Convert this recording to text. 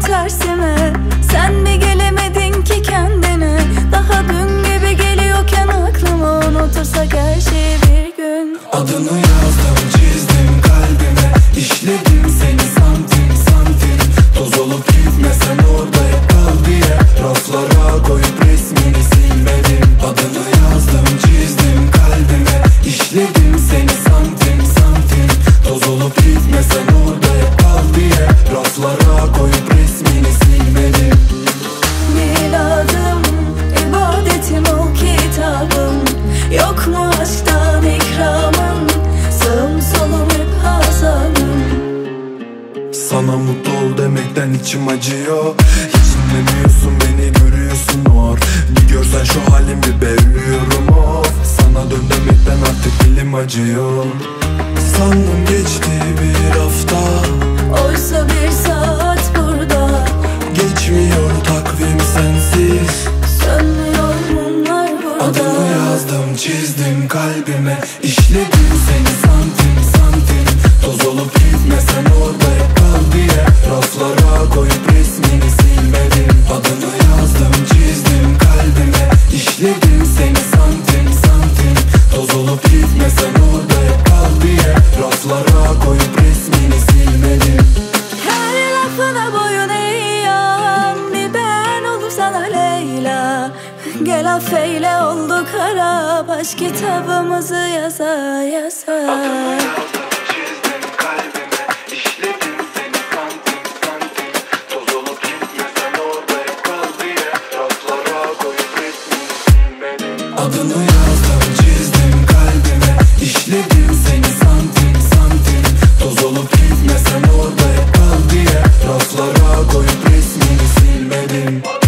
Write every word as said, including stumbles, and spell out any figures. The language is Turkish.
tersime. Sen mi gelemedin ki kendine? Daha dün gibi geliyorken aklıma unutursak her şeyi bir gün. Adını yazdım, çizdim kalbime, işledim seni santim santim. Toz olup gitmesen orada hep kal diye raflara koyup resmini silmedim. Adını yazdım, çizdim kalbime, işledim seni santim santim. Toz olup gitmesen orada hep kal diye raflara koyup resmini silmedim. Miladım, ibadetim ol kitabım. Yok mu aşktan ikramın? Sağım solum hep hazanım. Sana mutlu ol demekten içim acıyor. Hiç dinlemiyorsun beni, görüyorsun or. Bir görsen şu halimi be, ölüyorum of. Sana dön demekten artık dilim acıyor. Sandım geçti bir hafta, oysa bir saat burada. geçmiyor takvim sensiz. Sönmüyor mumlar burada. Adını yazdım, çizdim kalbime, işledim seni santim santim. Toz olup gitmesen orada hep kal diye raflara koyup resmini silmedim. Adını yazdım, çizdim kalbime, işledim seni santim santim. Toz olup gitmesen orada hep kal diye raflara koyup resmini silmedim. Her lafına boyun eğen bir ben olup sana Leyla. Gel affeyle oldu kara, baş kitabımızı yaza yaza. Çizdim kalbime, işledim seni santim santim. Toz olup gitmesen orada hep kal diye raflara koyup resmini silmedim. Adını yazdım, çizdim kalbime, işledim seni santim santim. Toz olup gitmesen orada hep kal diye raflara koyup resmini silmedim.